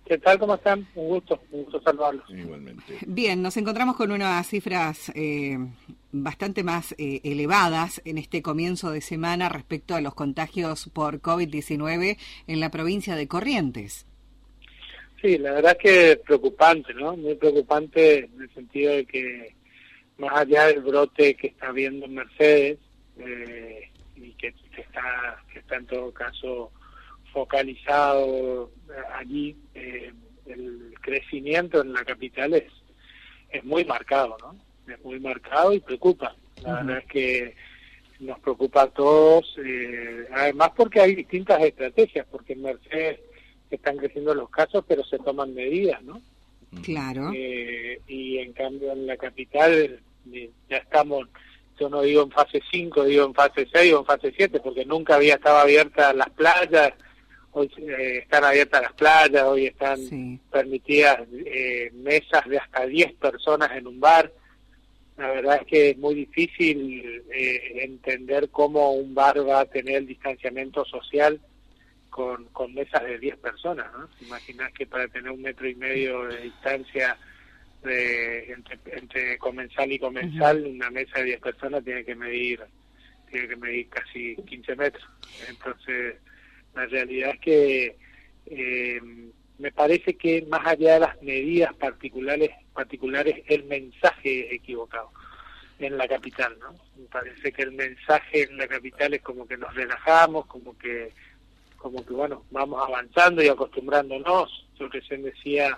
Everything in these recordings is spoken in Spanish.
¿Qué tal? ¿Cómo están? Un gusto saludarlos. Igualmente. Bien, nos encontramos con unas cifras bastante más elevadas en este comienzo de semana respecto a los contagios por COVID-19 en la provincia de Corrientes. Sí, la verdad es que es preocupante, ¿no? Muy preocupante en el sentido de que más allá del brote que está habiendo en Mercedes y que está en todo caso focalizado allí, el crecimiento en la capital es muy marcado, ¿no? Es muy marcado y preocupa. La verdad es que nos preocupa a todos, además porque hay distintas estrategias, porque en Mercedes están creciendo los casos, pero se toman medidas, ¿no? Claro. Y en cambio en la capital ya estamos, yo no digo en fase 5, digo en fase 6 o en fase 7, porque nunca estaba abiertas las playas. Hoy están abiertas las playas, hoy están permitidas mesas de hasta 10 personas en un bar. La verdad es que es muy difícil entender cómo un bar va a tener el distanciamiento social con mesas de 10 personas, ¿no? ¿Te imaginas que para tener 1,5 metros de distancia entre comensal y comensal, una mesa de 10 personas tiene que medir casi 15 metros? Entonces, la realidad es que me parece que más allá de las medidas particulares, el mensaje es equivocado en la capital, ¿no? Me parece que el mensaje en la capital es como que nos relajamos, como que bueno, vamos avanzando y acostumbrándonos. Yo recién decía,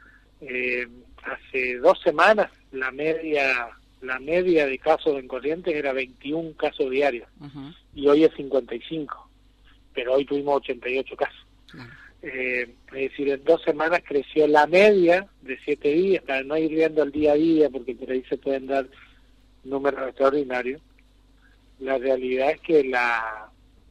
hace 2 semanas la media de casos en Corrientes era 21 casos diarios, y hoy es 55. Pero hoy tuvimos 88 casos. Es decir, en 2 semanas creció la media de 7 días, para no ir viendo el día a día, porque por ahí se pueden dar números extraordinarios. La realidad es que la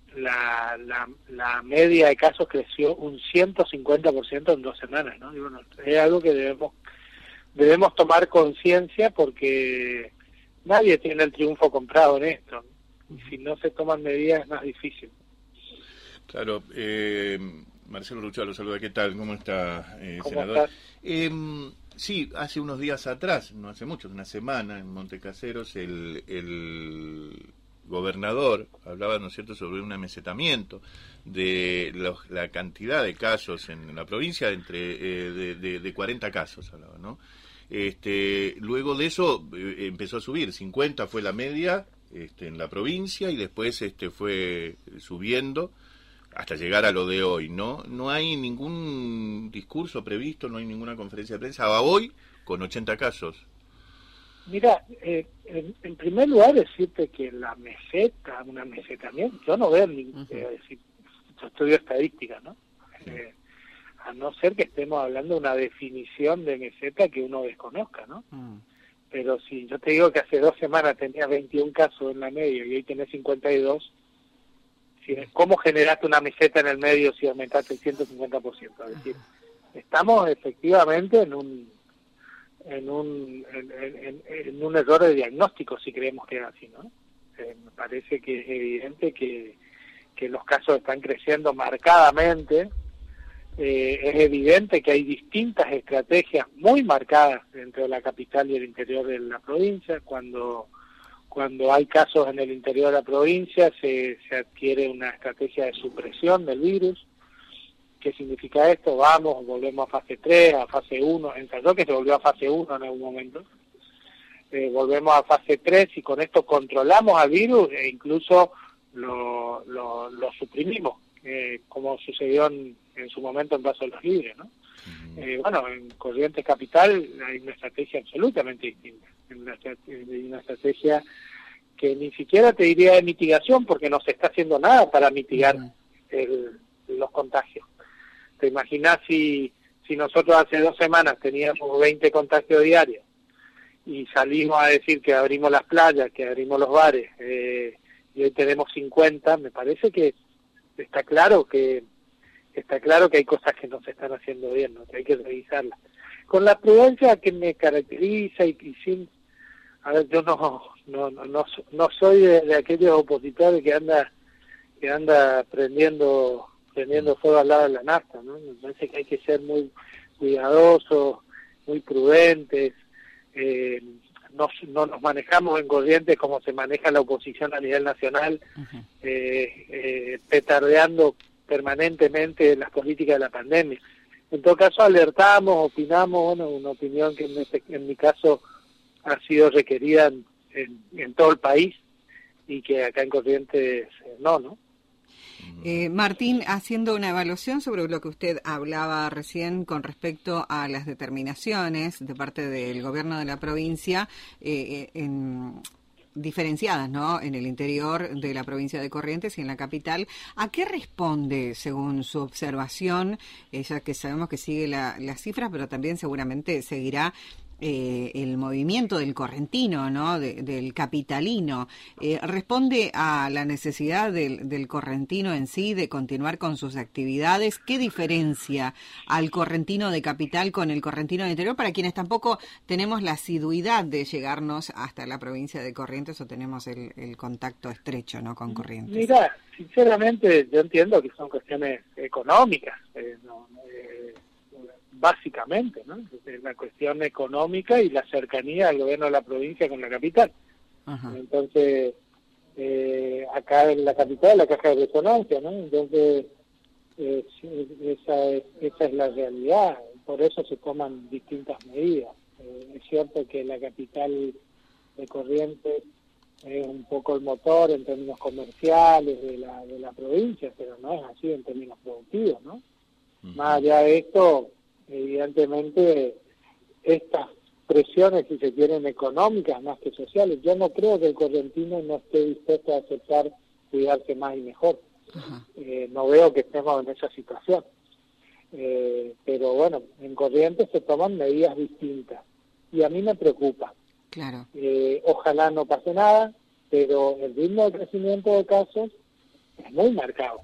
media de casos creció un 150% en 2 semanas, ¿no? Y bueno, es algo que debemos tomar conciencia, porque nadie tiene el triunfo comprado en esto, ¿no? Y si no se toman medidas es más difícil. Claro, Marcelo Ruchala lo saluda. ¿Qué tal? ¿Cómo está, ¿Cómo senador? estás? Sí, hace unos días atrás, no hace mucho, una semana, en Montecaseros, el gobernador hablaba, ¿no es cierto?, sobre un amesetamiento de la cantidad de casos en la provincia, de 40 casos, hablaba, ¿no? Luego de eso empezó a subir, 50 fue la media en la provincia, y después fue subiendo hasta llegar a lo de hoy. No hay ningún discurso previsto, no hay ninguna conferencia de prensa a hoy con 80 casos. Mira, en primer lugar decirte que la meseta, un amesetamiento, yo no veo ningún, yo estudio estadística, ¿no? A no ser que estemos hablando de una definición de meseta que uno desconozca, ¿no? Pero si yo te digo que hace 2 semanas tenías 21 casos en la media y hoy tenés 52, ¿cómo generaste una meseta en el medio si aumentaste el 150%? Es decir, estamos efectivamente en un error de diagnóstico, si creemos que es así, ¿no? Me parece que es evidente que los casos están creciendo marcadamente. Es evidente que hay distintas estrategias muy marcadas entre la capital y el interior de la provincia. Cuando hay casos en el interior de la provincia se adquiere una estrategia de supresión del virus. ¿Qué significa esto? Volvemos a fase 3, a fase 1, en San Roque se volvió a fase 1 en algún momento. Volvemos a fase 3 y con esto controlamos al virus e incluso lo suprimimos, como sucedió en su momento en Paso de los Libres, ¿no? Bueno, en Corrientes Capital hay una estrategia absolutamente distinta, una estrategia que ni siquiera te diría de mitigación, porque no se está haciendo nada para mitigar los contagios. ¿Te imaginas si nosotros hace 2 semanas teníamos 20 contagios diarios y salimos a decir que abrimos las playas, que abrimos los bares, y hoy tenemos 50? Me parece que está claro que hay cosas que no se están haciendo bien, ¿no? Que hay que revisarlas. Con la prudencia que me caracteriza y sin... A ver, yo no soy de aquellos opositores que anda prendiendo prendiendo fuego al lado de la nafta, ¿no? Me parece que hay que ser muy cuidadosos, muy prudentes, no nos manejamos en Corrientes como se maneja la oposición a nivel nacional, petardeando permanentemente las políticas de la pandemia. En todo caso, alertamos, opinamos, bueno, una opinión que en mi caso ha sido requerida en todo el país y que acá en Corrientes no. Martín, haciendo una evaluación sobre lo que usted hablaba recién con respecto a las determinaciones de parte del gobierno de la provincia, diferenciadas, ¿no?, en el interior de la provincia de Corrientes y en la capital, ¿a qué responde, según su observación, ya que sabemos que sigue las cifras, pero también seguramente seguirá el movimiento del correntino, ¿no?, del capitalino? ¿Responde a la necesidad del correntino en sí de continuar con sus actividades? ¿Qué diferencia al correntino de capital con el correntino de interior, para quienes tampoco tenemos la asiduidad de llegarnos hasta la provincia de Corrientes o tenemos el contacto estrecho, ¿no?, con Corrientes? Mira, sinceramente yo entiendo que son cuestiones económicas, básicamente, ¿no? La cuestión económica y la cercanía del gobierno de la provincia con la capital. Ajá. Entonces, acá en la capital, la caja de resonancia, ¿no? Entonces, esa es la realidad. Por eso se toman distintas medidas. Es cierto que la capital de Corrientes es un poco el motor en términos comerciales de la provincia, pero no es así en términos productivos, ¿no? Uh-huh. Más allá de esto, evidentemente estas presiones, si se quieren, económicas más que sociales, yo no creo que el correntino no esté dispuesto a aceptar cuidarse más y mejor. No veo que estemos en esa situación, pero bueno, en Corrientes se toman medidas distintas y a mí me preocupa. Claro. Ojalá no pase nada, pero el ritmo de crecimiento de casos es muy marcado,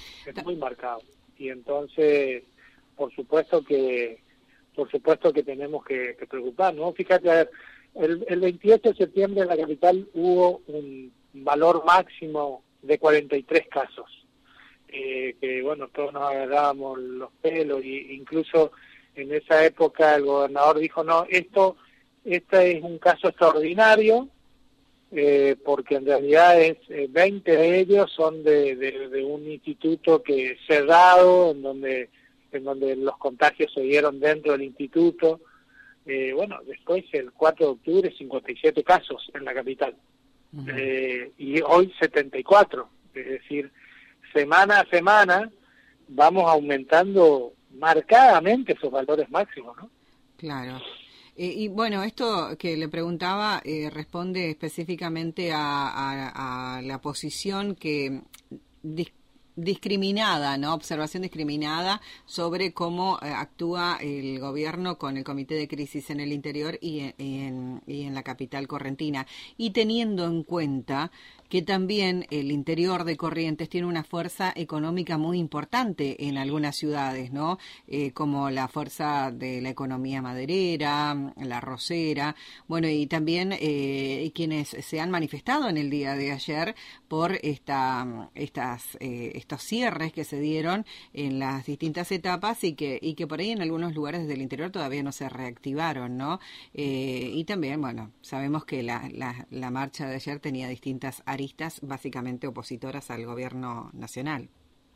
y entonces por supuesto que tenemos que preocuparnos, ¿no? Fíjate, a ver, el 28 de septiembre en la capital hubo un valor máximo de 43 casos, que bueno, todos nos agarrábamos los pelos, y incluso en esa época el gobernador dijo, no, este es un caso extraordinario, porque en realidad 20 de ellos son de un instituto que cerrado, en donde los contagios se dieron dentro del instituto. Bueno, después el 4 de octubre 57 casos en la capital, y hoy 74, es decir, semana a semana vamos aumentando marcadamente esos valores máximos, ¿no? Claro. Y bueno, esto que le preguntaba responde específicamente a la posición que discriminada, ¿no? Observación discriminada sobre cómo actúa el gobierno con el Comité de Crisis en el interior y en la capital correntina, y teniendo en cuenta que también el interior de Corrientes tiene una fuerza económica muy importante en algunas ciudades, ¿no? Como la fuerza de la economía maderera, la arrocera, bueno, y también quienes se han manifestado en el día de ayer por estos cierres que se dieron en las distintas etapas y que por ahí en algunos lugares del interior todavía no se reactivaron, ¿no? Y también, bueno, sabemos que la marcha de ayer tenía distintas aristas básicamente opositoras al gobierno nacional.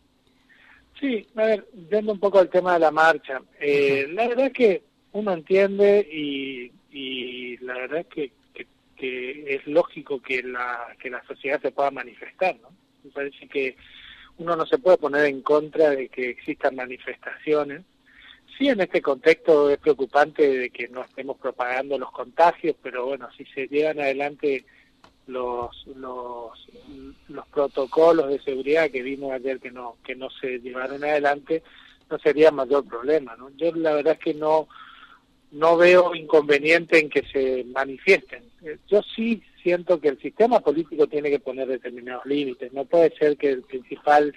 Sí, a ver, viendo un poco el tema de la marcha, la verdad es que uno entiende y la verdad es que es lógico que la sociedad se pueda manifestar, ¿no? Me parece que uno no se puede poner en contra de que existan manifestaciones. Sí, en este contexto es preocupante de que no estemos propagando los contagios, pero bueno, si se llevan adelante los protocolos de seguridad que vimos ayer que no se llevaron adelante, no sería mayor problema, ¿no? Yo la verdad es que no veo inconveniente en que se manifiesten. Yo sí siento que el sistema político tiene que poner determinados límites. No puede ser que el principal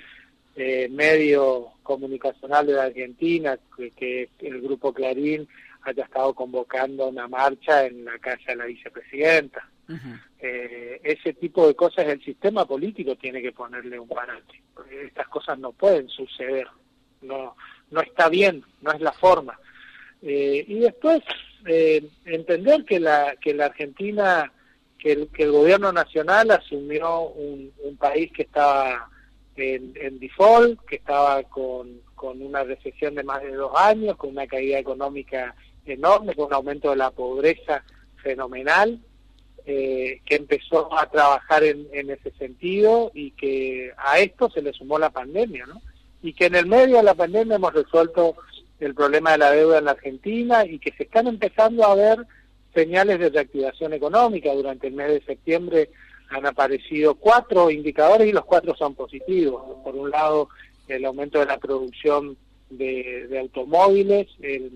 medio comunicacional de la Argentina, que el Grupo Clarín, haya estado convocando una marcha en la casa de la vicepresidenta. Ese tipo de cosas el sistema político tiene que ponerle un parate. Estas cosas no pueden suceder, no está bien, no es la forma. Y después entender que la Argentina, que el gobierno nacional asumió un país que estaba en default, que estaba con una recesión de más de 2 años, con una caída económica enorme, con un aumento de la pobreza fenomenal, que empezó a trabajar en ese sentido, y que a esto se le sumó la pandemia, ¿no? Y que en el medio de la pandemia hemos resuelto el problema de la deuda en la Argentina, y que se están empezando a ver señales de reactivación económica. Durante el mes de septiembre han aparecido 4 indicadores y los 4 son positivos. Por un lado, el aumento de la producción de automóviles,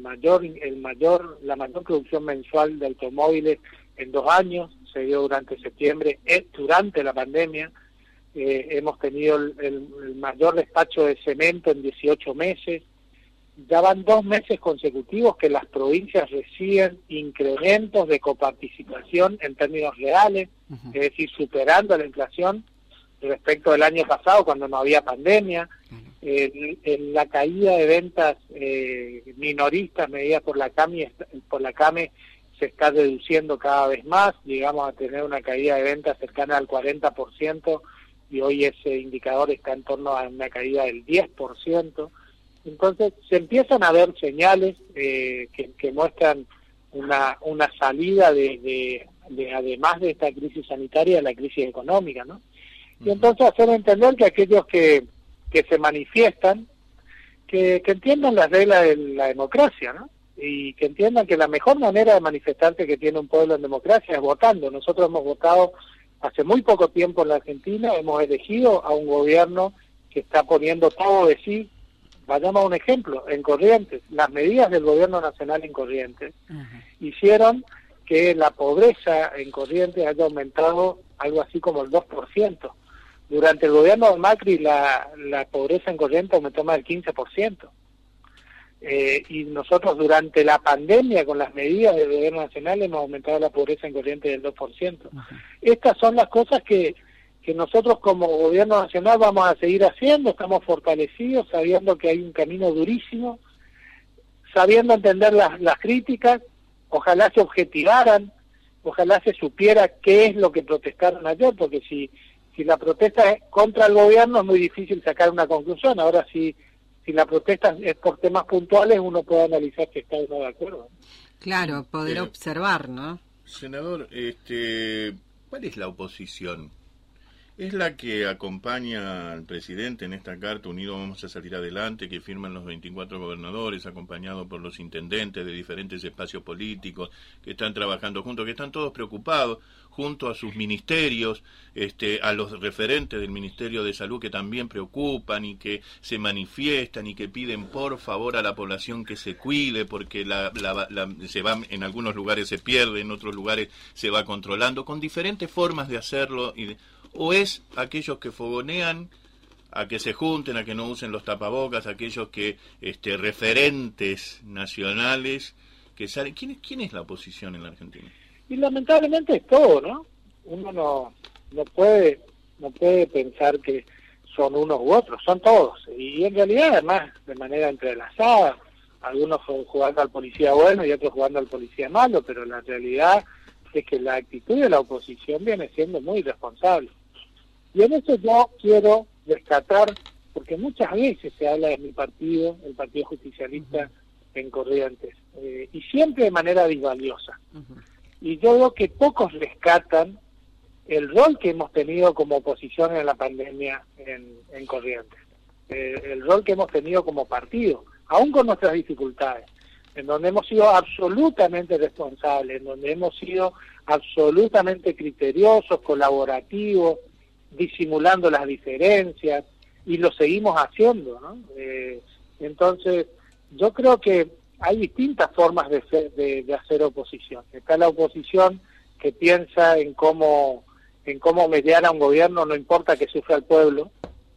la mayor producción mensual de automóviles en 2 años se dio durante septiembre, durante la pandemia. Hemos tenido el mayor despacho de cemento en 18 meses. Ya van 2 meses consecutivos que las provincias reciben incrementos de coparticipación en términos reales, es decir, superando la inflación respecto del año pasado cuando no había pandemia. La caída de ventas minoristas medidas por la CAME se está reduciendo cada vez más. Llegamos a tener una caída de ventas cercana al 40%, y hoy ese indicador está en torno a una caída del 10%. Entonces se empiezan a ver señales que muestran una salida de además de esta crisis sanitaria, la crisis económica, ¿no? Y entonces hacer entender que aquellos que se manifiestan, que entiendan las reglas de la democracia, ¿no? Y que entiendan que la mejor manera de manifestarse que tiene un pueblo en democracia es votando. Nosotros hemos votado hace muy poco tiempo en la Argentina, hemos elegido a un gobierno que está poniendo todo de sí. Vayamos a un ejemplo, en Corrientes, las medidas del gobierno nacional en Corrientes hicieron que la pobreza en Corrientes haya aumentado algo así como el 2%. Durante el gobierno de Macri la pobreza en Corrientes aumentó más del 15%. Y nosotros durante la pandemia, con las medidas del gobierno nacional, hemos aumentado la pobreza en Corrientes del 2%. Estas son las cosas que nosotros como gobierno nacional vamos a seguir haciendo. Estamos fortalecidos, sabiendo que hay un camino durísimo, sabiendo entender las críticas. Ojalá se objetivaran, ojalá se supiera qué es lo que protestaron ayer, porque si la protesta es contra el gobierno es muy difícil sacar una conclusión. Ahora si la protesta es por temas puntuales, uno puede analizar si está o no de acuerdo. Claro, poder observar, ¿no? Senador, ¿cuál es la oposición? ¿Es la que acompaña al presidente en esta carta Unidos Vamos a Salir Adelante, que firman los 24 gobernadores, acompañados por los intendentes de diferentes espacios políticos, que están trabajando juntos, que están todos preocupados, junto a sus ministerios, a los referentes del Ministerio de Salud, que también preocupan y que se manifiestan y que piden por favor a la población que se cuide, porque se va, en algunos lugares se pierde, en otros lugares se va controlando, con diferentes formas de hacerlo? ¿O es aquellos que fogonean a que se junten, a que no usen los tapabocas, aquellos que referentes nacionales que salen? ¿Quién es la oposición en la Argentina? Y lamentablemente es todo, ¿no? Uno no puede pensar que son unos u otros, son todos. Y en realidad, además, de manera entrelazada, algunos jugando al policía bueno y otros jugando al policía malo, pero la realidad es que la actitud de la oposición viene siendo muy irresponsable. Y en eso yo quiero rescatar, porque muchas veces se habla de mi partido, el Partido Justicialista en Corrientes, y siempre de manera disvaliosa. Y yo veo que pocos rescatan el rol que hemos tenido como oposición en la pandemia en Corrientes, el rol que hemos tenido como partido, aún con nuestras dificultades, en donde hemos sido absolutamente responsables, en donde hemos sido absolutamente criteriosos, colaborativos, disimulando las diferencias, y lo seguimos haciendo, ¿no? Entonces, yo creo que hay distintas formas de hacer oposición. Está la oposición que piensa en cómo mediar a un gobierno, no importa que sufra el pueblo,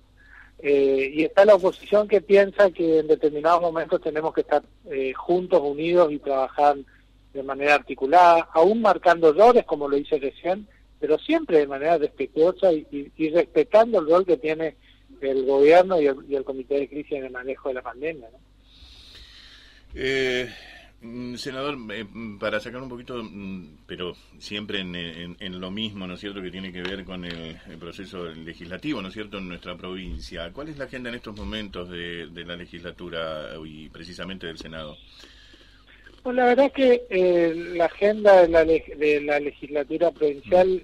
y está la oposición que piensa que en determinados momentos tenemos que estar juntos, unidos, y trabajar de manera articulada, aún marcando errores, como lo hice recién, pero siempre de manera respetuosa y respetando el rol que tiene el gobierno y el Comité de Crisis en el manejo de la pandemia, ¿no? Senador, para sacar un poquito, pero siempre en lo mismo, ¿no es cierto?, que tiene que ver con el proceso legislativo, ¿no es cierto?, en nuestra provincia. ¿Cuál es la agenda en estos momentos de la legislatura y precisamente del Senado? Pues la verdad es que la agenda de la legislatura provincial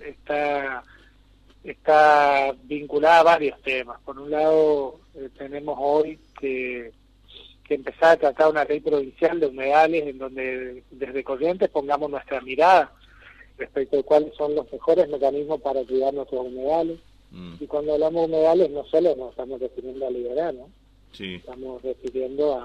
está vinculada a varios temas. Por un lado, tenemos hoy que empezar a tratar una ley provincial de humedales en donde desde Corrientes pongamos nuestra mirada respecto de cuáles son los mejores mecanismos para cuidar nuestros humedales. Y cuando hablamos de humedales no solo nos estamos refiriendo a Liberá, ¿no? Sí. Estamos refiriendo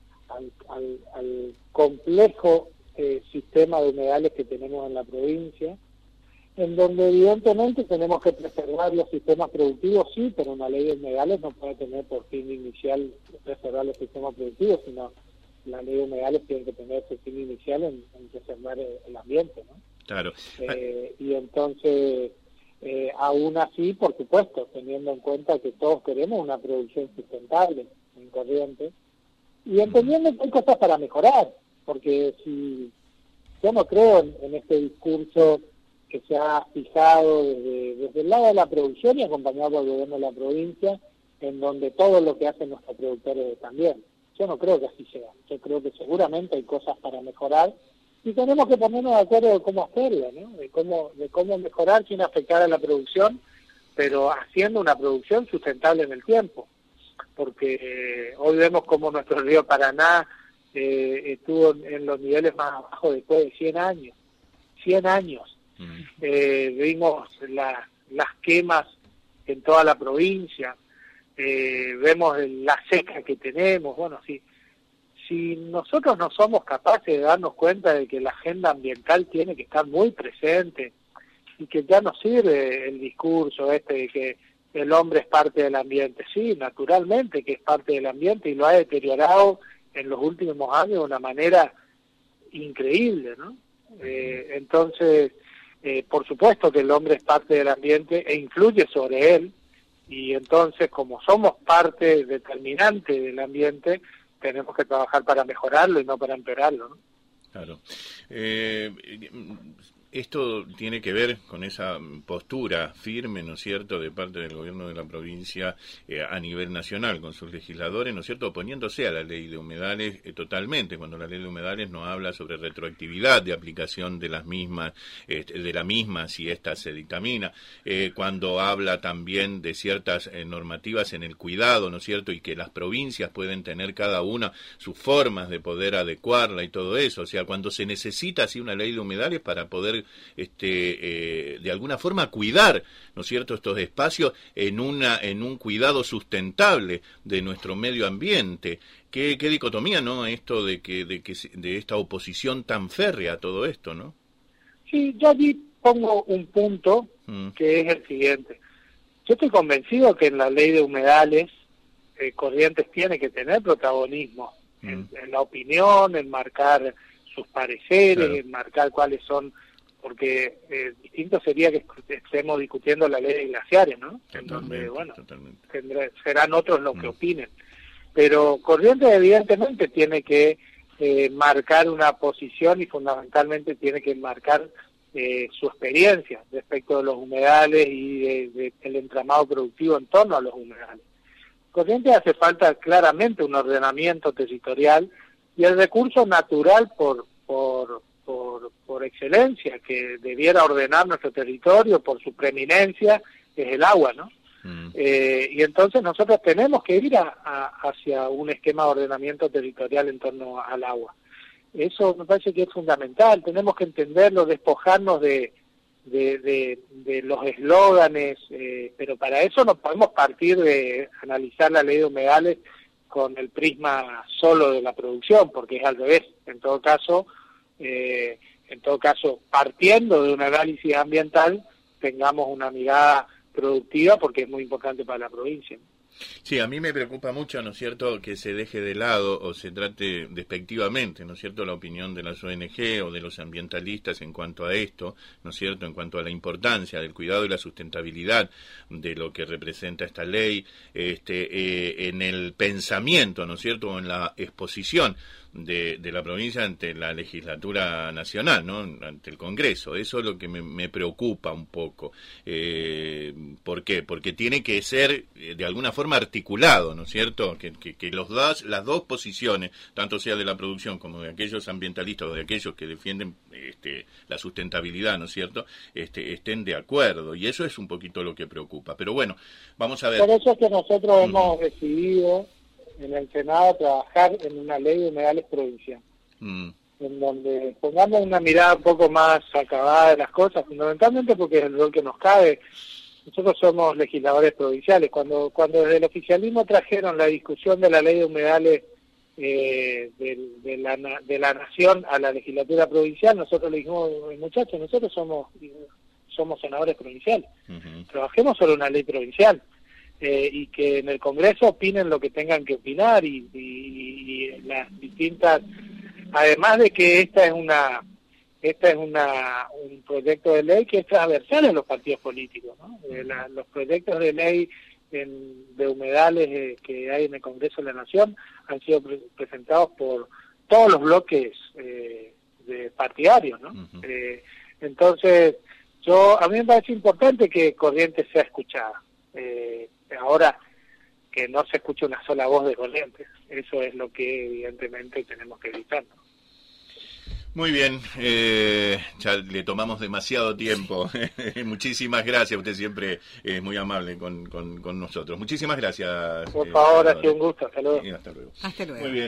al complejo sistema de humedales que tenemos en la provincia, en donde evidentemente tenemos que preservar los sistemas productivos, sí, pero una ley de humedales no puede tener por fin inicial preservar los sistemas productivos, sino la ley de humedales tiene que tener su fin inicial en preservar el ambiente, ¿no? Claro. Y entonces, aún así, por supuesto, teniendo en cuenta que todos queremos una producción sustentable en Corrientes, y entendiendo que hay cosas para mejorar, porque si yo no creo en este discurso que se ha fijado desde el lado de la producción y acompañado por el gobierno de la provincia, en donde todo lo que hacen nuestros productores también. Yo no creo que así sea. Yo creo que seguramente hay cosas para mejorar y tenemos que ponernos de acuerdo de cómo hacerlo, ¿no? De cómo mejorar sin afectar a la producción, pero haciendo una producción sustentable en el tiempo. Porque hoy vemos como nuestro río Paraná estuvo en los niveles más bajos después de 100 años. 100 años. Vimos las quemas en toda la provincia, vemos la seca que tenemos. Bueno, si nosotros no somos capaces de darnos cuenta de que la agenda ambiental tiene que estar muy presente y que ya no sirve el discurso de que el hombre es parte del ambiente. Sí, naturalmente que es parte del ambiente y lo ha deteriorado en los últimos años de una manera increíble, ¿no? Entonces, por supuesto que el hombre es parte del ambiente e influye sobre él, y entonces como somos parte determinante del ambiente, tenemos que trabajar para mejorarlo y no para empeorarlo, ¿no? Claro. Esto tiene que ver con esa postura firme, ¿no es cierto?, de parte del gobierno de la provincia a nivel nacional, con sus legisladores, ¿no es cierto?, oponiéndose a la ley de humedales totalmente, cuando la ley de humedales no habla sobre retroactividad de aplicación de las mismas, de la misma si ésta se dictamina, cuando habla también de ciertas normativas en el cuidado, ¿no es cierto?, y que las provincias pueden tener cada una sus formas de poder adecuarla y todo eso. O sea, cuando se necesita así una ley de humedales para poder de alguna forma cuidar, ¿no es cierto?, estos espacios en un cuidado sustentable de nuestro medio ambiente. Qué dicotomía, ¿no?, esto de esta oposición tan férrea a todo esto, ¿no? Sí, yo allí pongo un punto que es el siguiente. Yo estoy convencido que en la ley de humedales Corrientes tiene que tener protagonismo en la opinión, en marcar sus pareceres, claro, en marcar cuáles son, porque distinto sería que estemos discutiendo la ley de glaciares, ¿no? En donde, bueno, serán otros los que opinen. Pero Corrientes evidentemente tiene que marcar una posición y fundamentalmente tiene que marcar su experiencia respecto de los humedales y del entramado productivo en torno a los humedales. Corrientes hace falta claramente un ordenamiento territorial y el recurso natural por excelencia que debiera ordenar nuestro territorio por su preeminencia es el agua, ¿no? Y entonces nosotros tenemos que ir hacia un esquema de ordenamiento territorial en torno al agua. Eso me parece que es fundamental. Tenemos que entenderlo, despojarnos de los eslóganes, pero para eso no podemos partir de analizar la ley de humedales con el prisma solo de la producción, porque es al revés. En todo caso, partiendo de un análisis ambiental, tengamos una mirada productiva, porque es muy importante para la provincia. Sí, a mí me preocupa mucho, ¿no es cierto?, que se deje de lado o se trate despectivamente, ¿no es cierto?, la opinión de las ONG o de los ambientalistas en cuanto a esto, ¿no es cierto?, en cuanto a la importancia del cuidado y la sustentabilidad de lo que representa esta ley, en el pensamiento, ¿no es cierto?, o en la exposición de la provincia ante la legislatura nacional, ¿no?, ante el Congreso. Eso es lo que me preocupa un poco. ¿Por qué? Porque tiene que ser de alguna forma articulado, ¿no es cierto?, que las dos posiciones, tanto sea de la producción como de aquellos ambientalistas o de aquellos que defienden la sustentabilidad, ¿no es cierto?, estén de acuerdo, y eso es un poquito lo que preocupa. Pero bueno, vamos a ver. Por eso es que nosotros hemos decidido en el Senado trabajar en una ley de humedales provincial, en donde pongamos una mirada un poco más acabada de las cosas, fundamentalmente porque es el rol que nos cabe. Nosotros somos legisladores provinciales. Cuando desde el oficialismo trajeron la discusión de la ley de humedales de la nación a la legislatura provincial, nosotros le dijimos, muchachos, nosotros somos senadores provinciales, trabajemos sobre una ley provincial. Y que en el Congreso opinen lo que tengan que opinar y las distintas, además de que esta es un proyecto de ley que es transversal en los partidos políticos, ¿no? Los proyectos de ley de humedales que hay en el Congreso de la Nación han sido presentados por todos los bloques partidarios, ¿no? Entonces, a mí me parece importante que Corrientes sea escuchada. Ahora, que no se escuche una sola voz de Corrientes, eso es lo que evidentemente tenemos que evitar, ¿no? Muy bien, ya le tomamos demasiado tiempo. Muchísimas gracias, usted siempre es muy amable con nosotros. Muchísimas gracias. Por favor, ha sido un gusto, hasta luego. Hasta luego. Hasta luego. Muy bien.